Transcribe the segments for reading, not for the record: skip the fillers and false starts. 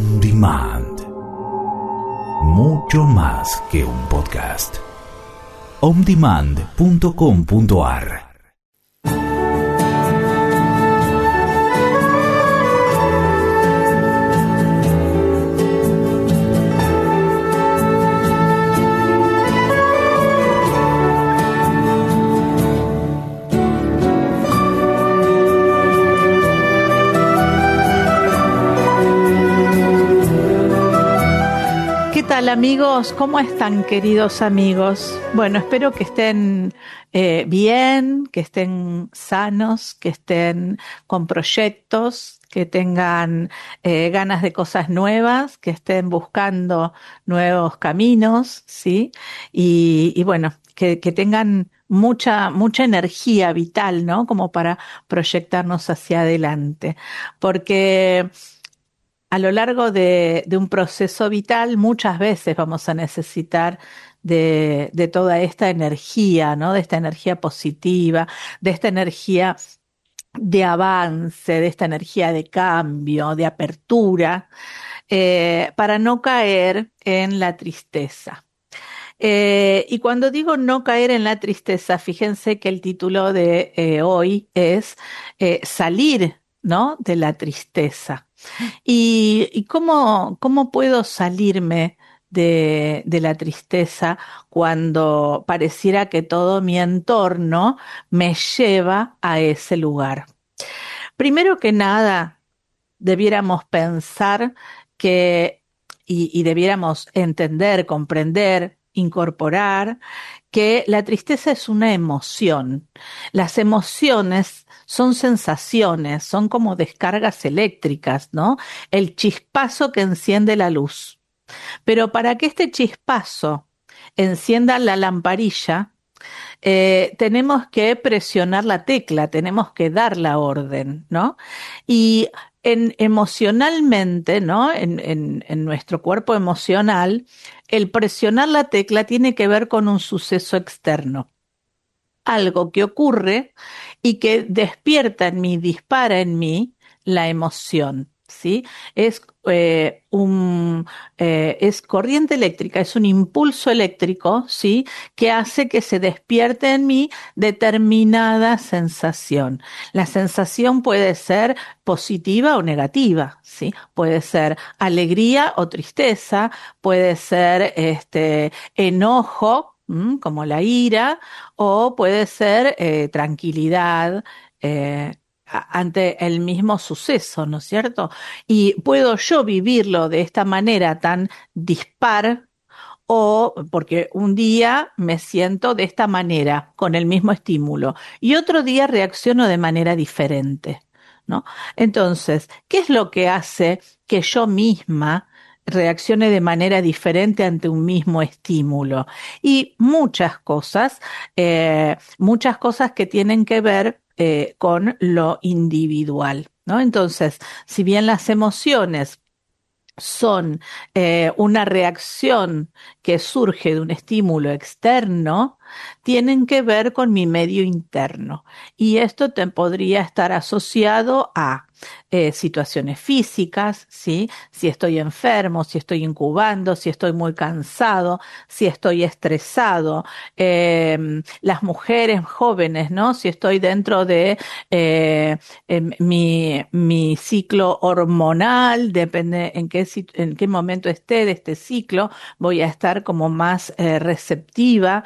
On Demand. Mucho más que un podcast. ondemand.com.ar. ¿Qué tal, amigos? ¿Cómo están, queridos amigos? Bueno, espero que estén bien, que estén sanos, que estén con proyectos, que tengan ganas de cosas nuevas, que estén buscando nuevos caminos, ¿sí? Y bueno, que tengan mucha energía vital, ¿no? Como para proyectarnos hacia adelante. Porque a lo largo de un proceso vital, muchas veces vamos a necesitar de toda esta energía, ¿no? De esta energía positiva, de esta energía de avance, de esta energía de cambio, de apertura, para no caer en la tristeza. Y cuando digo no caer en la tristeza, fíjense que el título de hoy es salir, ¿no? De la tristeza. ¿Y cómo puedo salirme de la tristeza cuando pareciera que todo mi entorno me lleva a ese lugar? Primero que nada, debiéramos pensar que, y debiéramos entender, comprender, incorporar, que la tristeza es una emoción. Las emociones son sensaciones, son como descargas eléctricas, ¿no? El chispazo que enciende la luz. Pero para que este chispazo encienda la lamparilla, tenemos que presionar la tecla, tenemos que dar la orden, ¿no? Y emocionalmente, ¿no? En nuestro cuerpo emocional, el presionar la tecla tiene que ver con un suceso externo. Algo que ocurre y que despierta en mí, dispara en mí la emoción, ¿sí? Es, es corriente eléctrica, es un impulso eléctrico, ¿sí? Que hace que se despierte en mí determinada sensación. La sensación puede ser positiva o negativa, ¿sí? Puede ser alegría o tristeza, puede ser enojo, como la ira, o puede ser tranquilidad ante el mismo suceso, ¿no es cierto? Y puedo yo vivirlo de esta manera tan dispar, o porque un día me siento de esta manera, con el mismo estímulo, y otro día reacciono de manera diferente, ¿no? Entonces, ¿qué es lo que hace que yo misma reaccione de manera diferente ante un mismo estímulo? Y muchas cosas que tienen que ver con lo individual, ¿no? Entonces, si bien las emociones son una reacción que surge de un estímulo externo, tienen que ver con mi medio interno. Y esto te podría estar asociado a situaciones físicas, ¿sí? Si estoy enfermo, si estoy incubando, si estoy muy cansado, si estoy estresado. Las mujeres jóvenes, ¿no? Si estoy dentro de mi ciclo hormonal, depende en qué momento esté de este ciclo, voy a estar como más receptiva.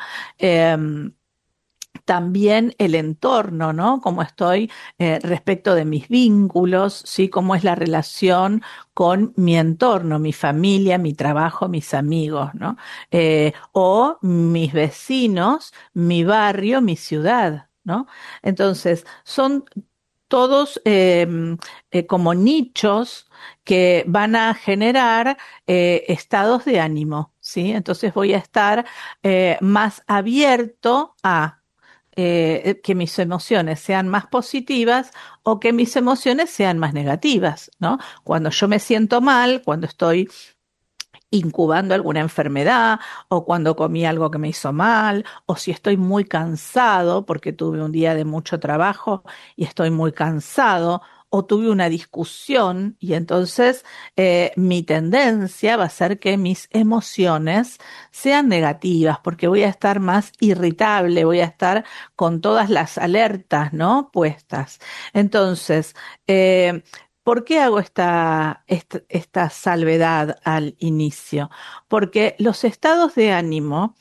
También el entorno, ¿no? Cómo estoy respecto de mis vínculos, ¿sí? Cómo es la relación con mi entorno, mi familia, mi trabajo, mis amigos, ¿no? O mis vecinos, mi barrio, mi ciudad, ¿no? Entonces, son todos como nichos que van a generar estados de ánimo, ¿sí? Entonces voy a estar más abierto a que mis emociones sean más positivas o que mis emociones sean más negativas, ¿no? Cuando yo me siento mal, cuando estoy incubando alguna enfermedad, o cuando comí algo que me hizo mal, o si estoy muy cansado porque tuve un día de mucho trabajo y estoy muy cansado, o tuve una discusión y entonces mi tendencia va a ser que mis emociones sean negativas porque voy a estar más irritable, voy a estar con todas las alertas, ¿no? Puestas. Entonces, ¿por qué hago esta salvedad al inicio? Porque los estados de ánimo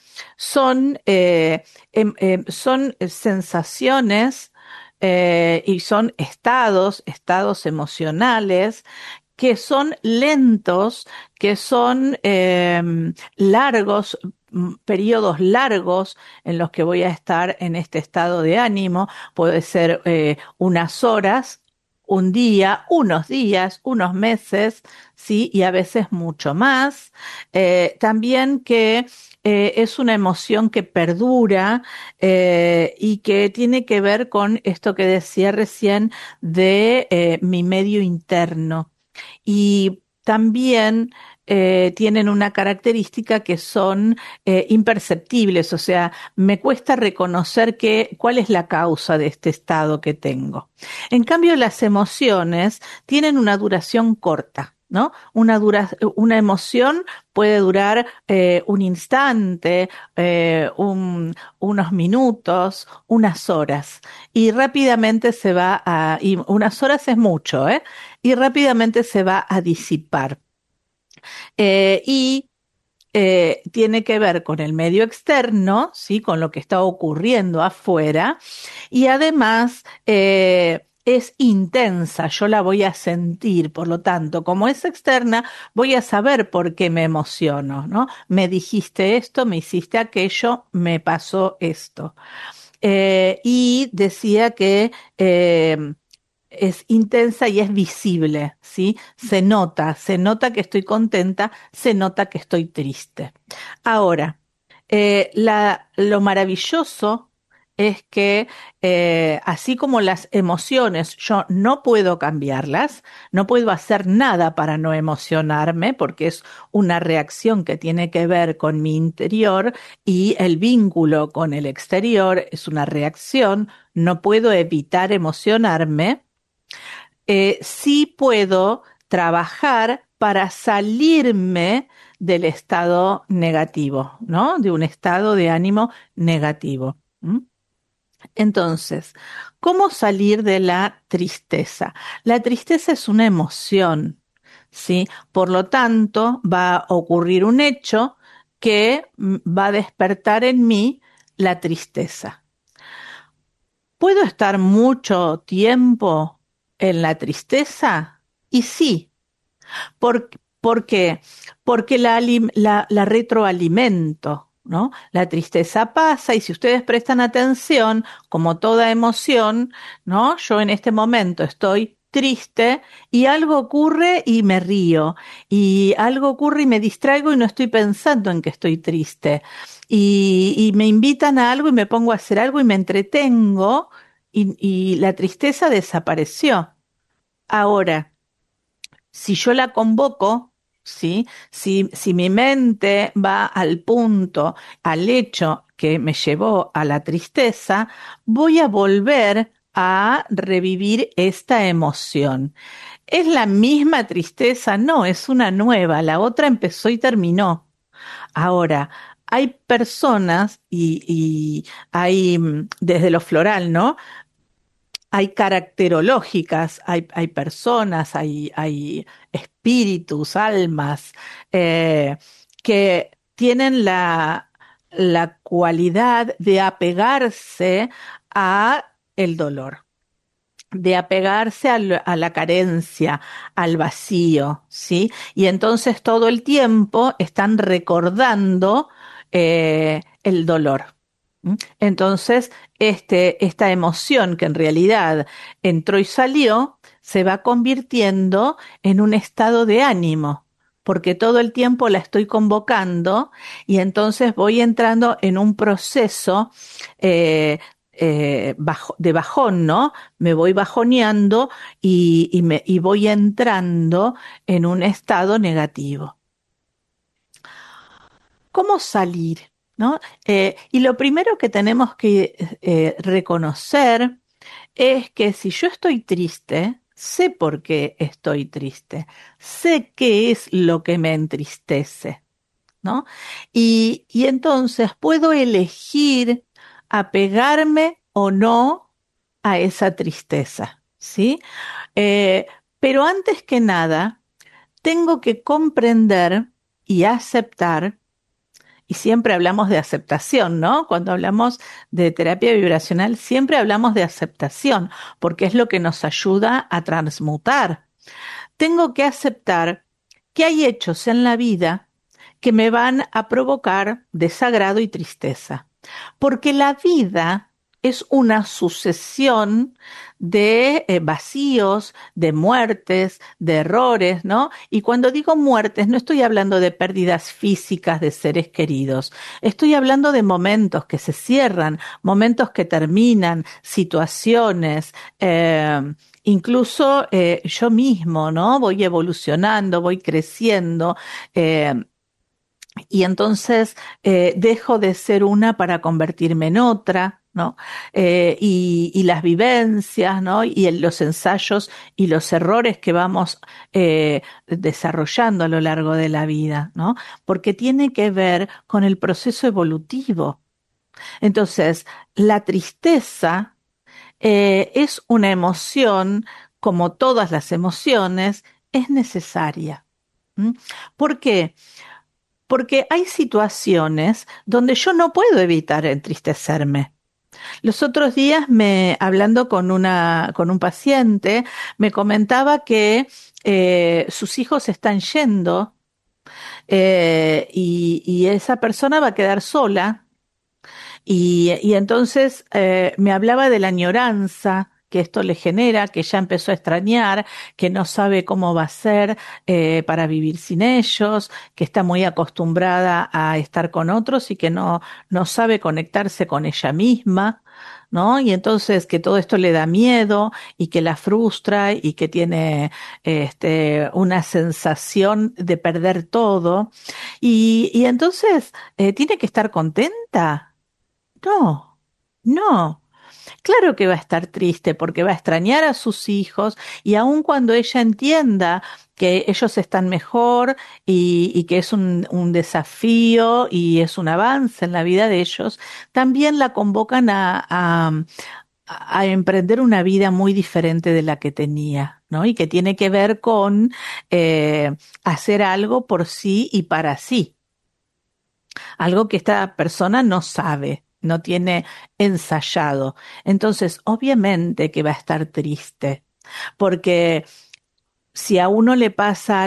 son sensaciones y son estados emocionales que son lentos, que son largos, periodos largos en los que voy a estar en este estado de ánimo. Puede ser unas horas, un día, unos días, unos meses, sí, y a veces mucho más. También que es una emoción que perdura y que tiene que ver con esto que decía recién de mi medio interno. Y también tienen una característica que son imperceptibles, o sea, me cuesta reconocer cuál es la causa de este estado que tengo. En cambio, las emociones tienen una duración corta. ¿No? Una emoción puede durar un instante, unos minutos, unas horas, y rápidamente y unas horas es mucho, ¿eh? Y rápidamente se va a disipar. Y tiene que ver con el medio externo, ¿sí? Con lo que está ocurriendo afuera, y además es intensa, yo la voy a sentir, por lo tanto, como es externa, voy a saber por qué me emociono, ¿no? Me dijiste esto, me hiciste aquello, me pasó esto. Y decía que es intensa y es visible, ¿sí? Se nota que estoy contenta, se nota que estoy triste. Ahora, lo maravilloso es que así como las emociones yo no puedo cambiarlas, no puedo hacer nada para no emocionarme porque es una reacción que tiene que ver con mi interior y el vínculo con el exterior es una reacción, no puedo evitar emocionarme. Sí puedo trabajar para salirme del estado negativo, ¿no? De un estado de ánimo negativo. ¿M? Entonces, ¿cómo salir de la tristeza? La tristeza es una emoción, ¿sí? Por lo tanto, va a ocurrir un hecho que va a despertar en mí la tristeza. ¿Puedo estar mucho tiempo en la tristeza? Y sí, ¿por qué? Porque la retroalimento, ¿no? La tristeza pasa y si ustedes prestan atención, como toda emoción, ¿no? Yo en este momento estoy triste y algo ocurre y me río y algo ocurre y me distraigo y no estoy pensando en que estoy triste y me invitan a algo y me pongo a hacer algo y me entretengo y la tristeza desapareció. Ahora, si yo la convoco, ¿sí? Si mi mente va al punto, al hecho que me llevó a la tristeza, voy a volver a revivir esta emoción. ¿Es la misma tristeza? No, es una nueva. La otra empezó y terminó. Ahora, hay personas y hay desde lo floral, ¿no? Hay caracterológicas, hay personas, hay espíritus, almas, eh, que tienen la cualidad de apegarse a el dolor, de apegarse a la carencia, al vacío, ¿sí? Y entonces todo el tiempo están recordando el dolor. ¿Mm? Entonces, esta emoción que en realidad entró y salió, se va convirtiendo en un estado de ánimo, porque todo el tiempo la estoy convocando y entonces voy entrando en un proceso de bajón, ¿no? Me voy bajoneando y voy entrando en un estado negativo. ¿Cómo salir? ¿No? Y lo primero que tenemos que reconocer es que si yo estoy triste, sé por qué estoy triste, sé qué es lo que me entristece, ¿no? Y entonces puedo elegir apegarme o no a esa tristeza, ¿sí? Eh, pero antes que nada, tengo que comprender y aceptar, y siempre hablamos de aceptación, ¿no? Cuando hablamos de terapia vibracional, siempre hablamos de aceptación, porque es lo que nos ayuda a transmutar. Tengo que aceptar que hay hechos en la vida que me van a provocar desagrado y tristeza, porque la vida es una sucesión de vacíos, de muertes, de errores, ¿no? Y cuando digo muertes, no estoy hablando de pérdidas físicas de seres queridos, estoy hablando de momentos que se cierran, momentos que terminan, situaciones, incluso yo mismo, ¿no? Voy evolucionando, voy creciendo. eh, y entonces dejo de ser una para convertirme en otra, ¿no? Y las vivencias, ¿no? Y los ensayos y los errores que vamos desarrollando a lo largo de la vida, ¿no? Porque tiene que ver con el proceso evolutivo. Entonces, la tristeza es una emoción, como todas las emociones, es necesaria. ¿Mm? ¿Por qué? Porque hay situaciones donde yo no puedo evitar entristecerme. Los otros días, hablando con un paciente, me comentaba que sus hijos están yendo y esa persona va a quedar sola y entonces me hablaba de la añoranza que esto le genera, que ya empezó a extrañar, que no sabe cómo va a ser para vivir sin ellos, que está muy acostumbrada a estar con otros y que no sabe conectarse con ella misma, ¿no? Y entonces que todo esto le da miedo y que la frustra y que tiene una sensación de perder todo. Y entonces tiene que estar contenta. No, no. Claro que va a estar triste porque va a extrañar a sus hijos y aun cuando ella entienda que ellos están mejor y que es un desafío y es un avance en la vida de ellos, también la convocan a emprender una vida muy diferente de la que tenía, ¿no? Y que tiene que ver con hacer algo por sí y para sí, algo que esta persona no sabe, no tiene ensayado. Entonces, obviamente que va a estar triste, porque si a uno le pasa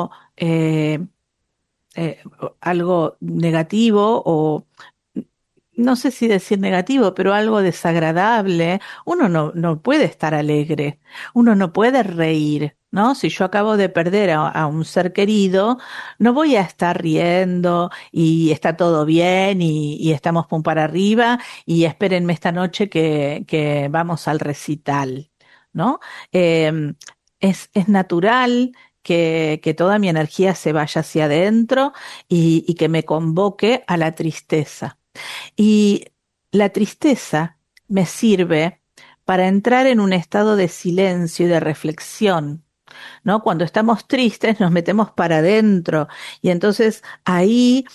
algo negativo o no sé si decir negativo, pero algo desagradable, uno no puede estar alegre, uno no puede reír, ¿no? Si yo acabo de perder a un ser querido, no voy a estar riendo y está todo bien y estamos pum para arriba y espérenme esta noche que vamos al recital, ¿no? Eh, es natural que toda mi energía se vaya hacia adentro y que me convoque a la tristeza. Y la tristeza me sirve para entrar en un estado de silencio y de reflexión, ¿no? Cuando estamos tristes nos metemos para adentro y entonces ahí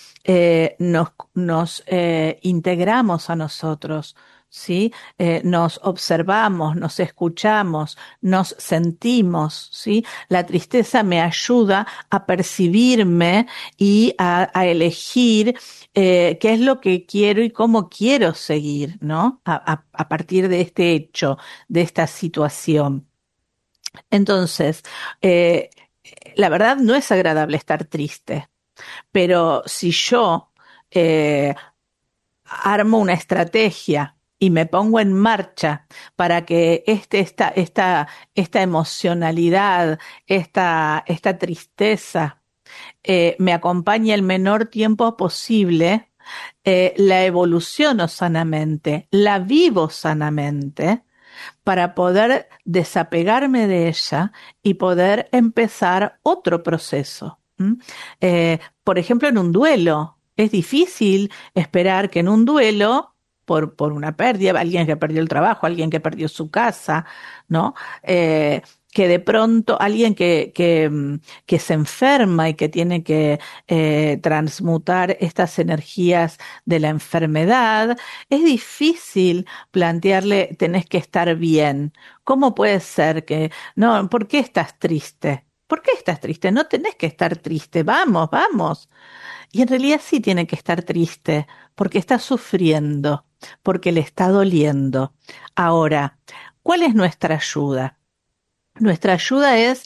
nos integramos a nosotros, ¿sí? Nos observamos, nos escuchamos, nos sentimos, ¿sí? La tristeza me ayuda a percibirme y a elegir qué es lo que quiero y cómo quiero seguir, ¿no? A partir de este hecho, de esta situación. Entonces, eh, la verdad no es agradable estar triste, pero si yo eh, armo una estrategia y me pongo en marcha para que esta emocionalidad, esta tristeza me acompañe el menor tiempo posible, la evoluciono sanamente, la vivo sanamente para poder desapegarme de ella y poder empezar otro proceso. ¿M? Por ejemplo, en un duelo, es difícil esperar que en un duelo, por una pérdida, alguien que perdió el trabajo, alguien que perdió su casa, ¿no? que de pronto alguien que se enferma y que tiene que transmutar estas energías de la enfermedad, es difícil plantearle, tenés que estar bien. ¿Cómo puede ser que, no, ¿por qué estás triste? ¿Por qué estás triste? No tenés que estar triste, vamos, vamos. Y en realidad sí tiene que estar triste, porque está sufriendo, porque le está doliendo. Ahora, ¿cuál es nuestra ayuda? Nuestra ayuda es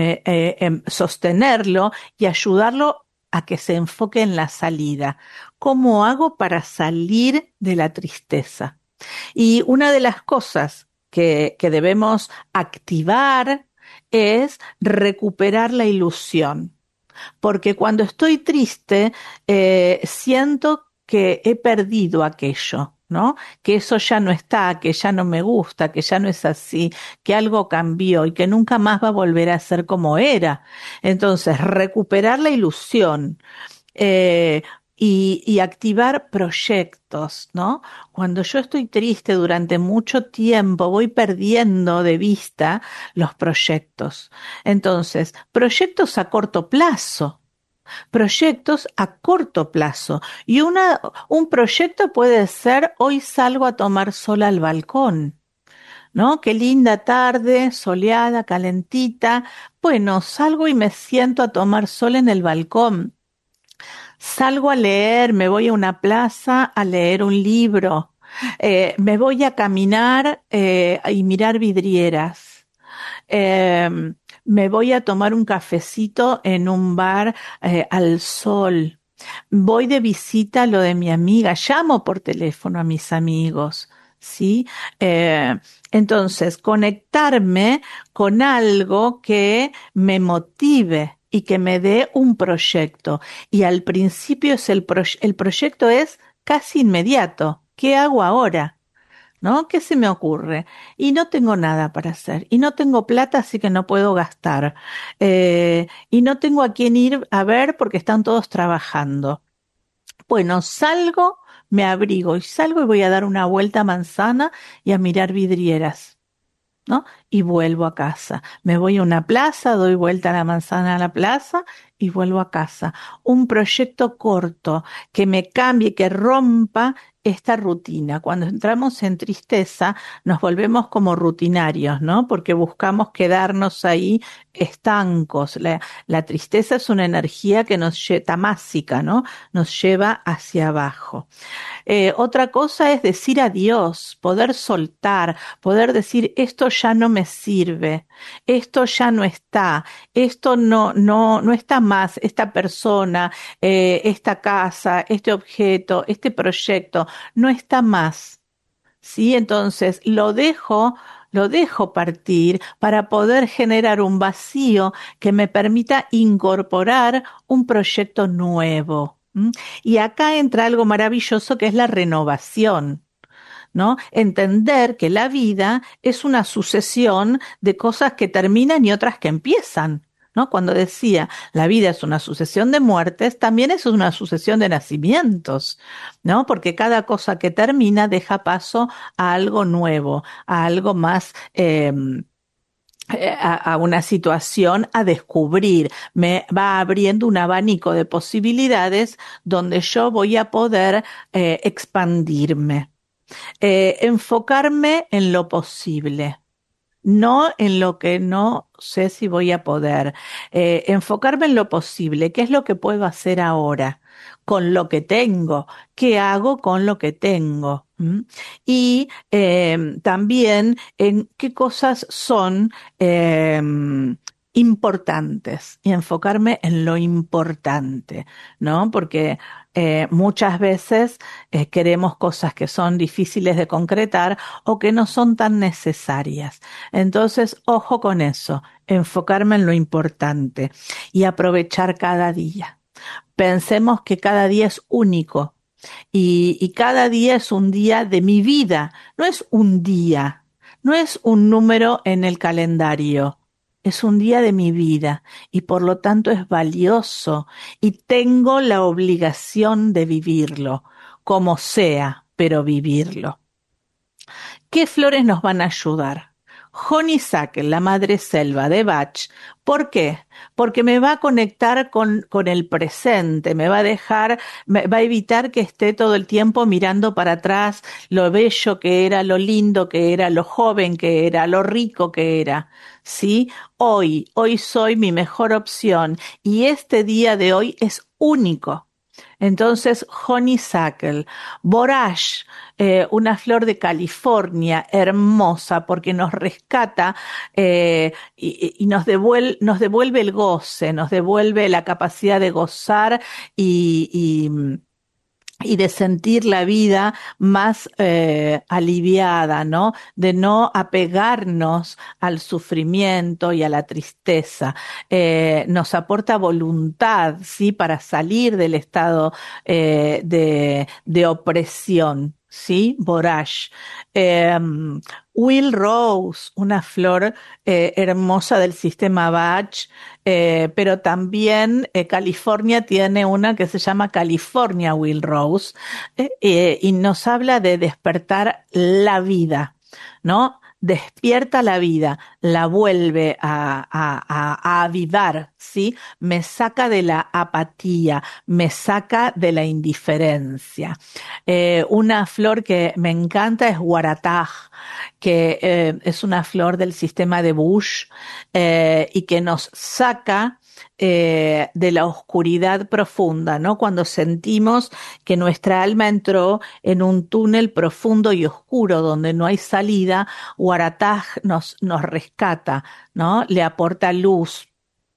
sostenerlo y ayudarlo a que se enfoque en la salida. ¿Cómo hago para salir de la tristeza? Y una de las cosas que debemos activar es recuperar la ilusión, porque cuando estoy triste, siento que he perdido aquello, ¿no? Que eso ya no está, que ya no me gusta, que ya no es así, que algo cambió y que nunca más va a volver a ser como era. Entonces, recuperar la ilusión. eh, y activar proyectos, ¿no? Cuando yo estoy triste durante mucho tiempo, voy perdiendo de vista los proyectos. Entonces, proyectos a corto plazo. Proyectos a corto plazo. Y un proyecto puede ser, hoy salgo a tomar sol al balcón, ¿no? Qué linda tarde, soleada, calentita. Bueno, salgo y me siento a tomar sol en el balcón. Salgo a leer, me voy a una plaza a leer un libro. Me voy a caminar y mirar vidrieras. Eh, Me voy a tomar un cafecito en un bar al sol. Voy de visita a lo de mi amiga. Llamo por teléfono a mis amigos. ¿Sí? Eh, entonces, conectarme con algo que me motive y que me dé un proyecto. Y al principio el proyecto es casi inmediato. ¿Qué hago ahora? ¿No? ¿Qué se me ocurre? Y no tengo nada para hacer. Y no tengo plata, así que no puedo gastar. Y no tengo a quién ir a ver porque están todos trabajando. Bueno, salgo, me abrigo y salgo y voy a dar una vuelta a manzana y a mirar vidrieras, ¿no? Y vuelvo a casa. Me voy a una plaza, doy vuelta a la manzana a la plaza y vuelvo a casa. Un proyecto corto que me cambie, que rompa esta rutina. Cuando entramos en tristeza, nos volvemos como rutinarios, ¿no? Porque buscamos quedarnos ahí estancos. La tristeza es una energía que nos lleva, tamásica, ¿no? Nos lleva hacia abajo. Otra cosa es decir adiós, poder soltar, poder decir esto ya no me sirve, esto ya no está, esto no está más, esta persona, esta casa, este objeto, este proyecto, no está más. ¿Sí? Entonces lo dejo partir para poder generar un vacío que me permita incorporar un proyecto nuevo. ¿M? Y acá entra algo maravilloso que es la renovación. ¿No? Entender que la vida es una sucesión de cosas que terminan y otras que empiezan. ¿No? Cuando decía la vida es una sucesión de muertes, también es una sucesión de nacimientos, ¿no? Porque cada cosa que termina deja paso a algo nuevo, a algo más, a una situación a descubrir. Me va abriendo un abanico de posibilidades donde yo voy a poder expandirme. Enfocarme en lo posible, no en lo que no sé si voy a poder. Enfocarme en lo posible, qué es lo que puedo hacer ahora con lo que tengo, qué hago con lo que tengo. ¿Mm? Y también en qué cosas son importantes y enfocarme en lo importante, ¿no? Porque muchas veces queremos cosas que son difíciles de concretar o que no son tan necesarias. Entonces, ojo con eso, enfocarme en lo importante y aprovechar cada día. Pensemos que cada día es único y cada día es un día de mi vida, no es un día, no es un número en el calendario. Es un día de mi vida y por lo tanto es valioso y tengo la obligación de vivirlo, como sea, pero vivirlo. ¿Qué flores nos van a ayudar? Honeysuckle, la madreselva de Bach. ¿Por qué? Porque me va a conectar con el presente, me va a evitar que esté todo el tiempo mirando para atrás lo bello que era, lo lindo que era, lo joven que era, lo rico que era. ¿Sí? Hoy soy mi mejor opción y este día de hoy es único. Entonces, honeysuckle, borage, una flor de California hermosa porque nos rescata y nos devuelve el goce, nos devuelve la capacidad de gozar y de sentir la vida más aliviada, ¿no? De no apegarnos al sufrimiento y a la tristeza. Nos aporta voluntad, ¿sí? Para salir del estado de opresión. ¿Sí? Borage. Wild Rose, una flor hermosa del sistema Bach, pero también California tiene una que se llama California Wild Rose, y nos habla de despertar la vida, ¿no? Despierta la vida, la vuelve a avivar, ¿sí? Me saca de la apatía, me saca de la indiferencia. Una flor que me encanta es Waratah, que es una flor del sistema de Bush y que nos saca de la oscuridad profunda, ¿no? Cuando sentimos que nuestra alma entró en un túnel profundo y oscuro donde no hay salida, Waratah nos rescata, ¿no? Le aporta luz.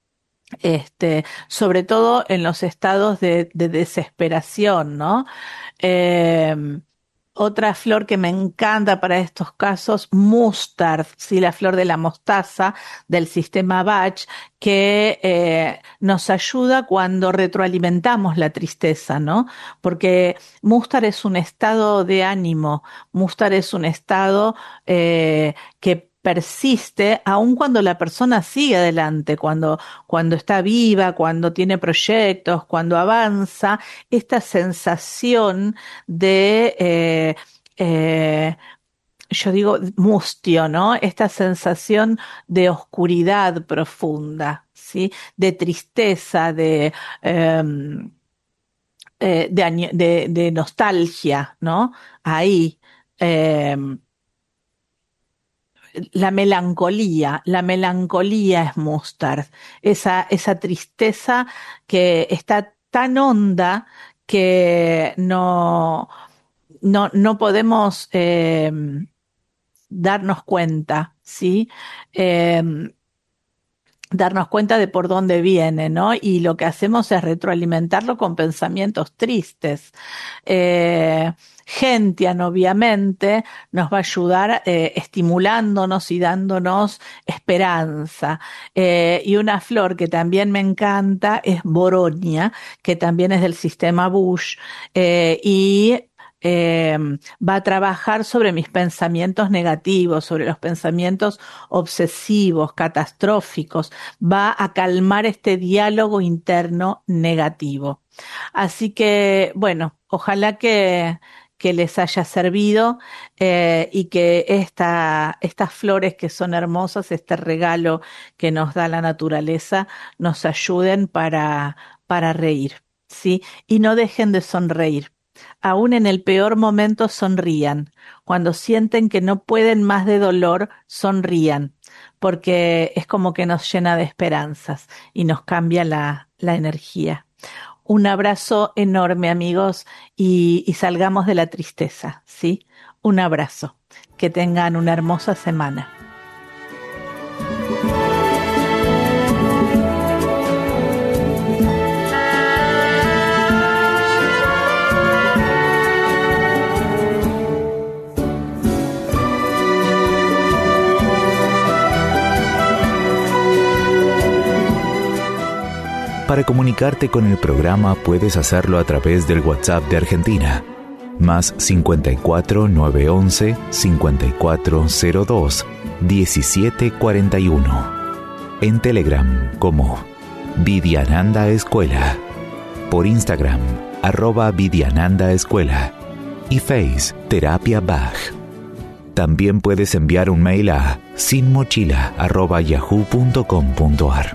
Sobre todo en los estados de desesperación, ¿no? Otra flor que me encanta para estos casos, mustard, sí, la flor de la mostaza del sistema Bach, que nos ayuda cuando retroalimentamos la tristeza, ¿no? Porque mustard es un estado de ánimo, mustard es un estado que persiste aun cuando la persona sigue adelante, cuando está viva, cuando tiene proyectos, cuando avanza, esta sensación de, yo digo, mustio, ¿no? Esta sensación de oscuridad profunda, ¿sí? De tristeza, de nostalgia, ¿no? Ahí. La melancolía es mustard, esa tristeza que está tan honda que no podemos darnos cuenta, ¿sí? Darnos cuenta de por dónde viene, ¿no? Y lo que hacemos es retroalimentarlo con pensamientos tristes. Gentian, obviamente, nos va a ayudar estimulándonos y dándonos esperanza. Y una flor que también me encanta es Boronia, que también es del sistema Bush, va a trabajar sobre mis pensamientos negativos, sobre los pensamientos obsesivos, catastróficos, va a calmar este diálogo interno negativo. Así que, bueno, ojalá que les haya servido y que estas flores que son hermosas, este regalo que nos da la naturaleza, nos ayuden para reír, ¿sí? Y no dejen de sonreír. Aún en el peor momento sonrían. Cuando sienten que no pueden más de dolor, sonrían, porque es como que nos llena de esperanzas y nos cambia la energía. Un abrazo enorme, amigos, y salgamos de la tristeza, ¿sí? Un abrazo. Que tengan una hermosa semana. Para comunicarte con el programa puedes hacerlo a través del WhatsApp de Argentina, más 54 911 5402 1741. En Telegram como Vidyananda Escuela, por Instagram @Vidyananda Escuela y Face Terapia Bach. También puedes enviar un mail a sinmochila@yahoo.com.ar.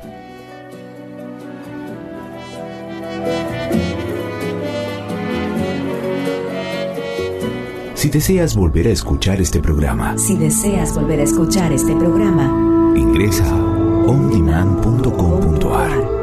Si deseas volver a escuchar este programa, ingresa a ondemand.com.ar.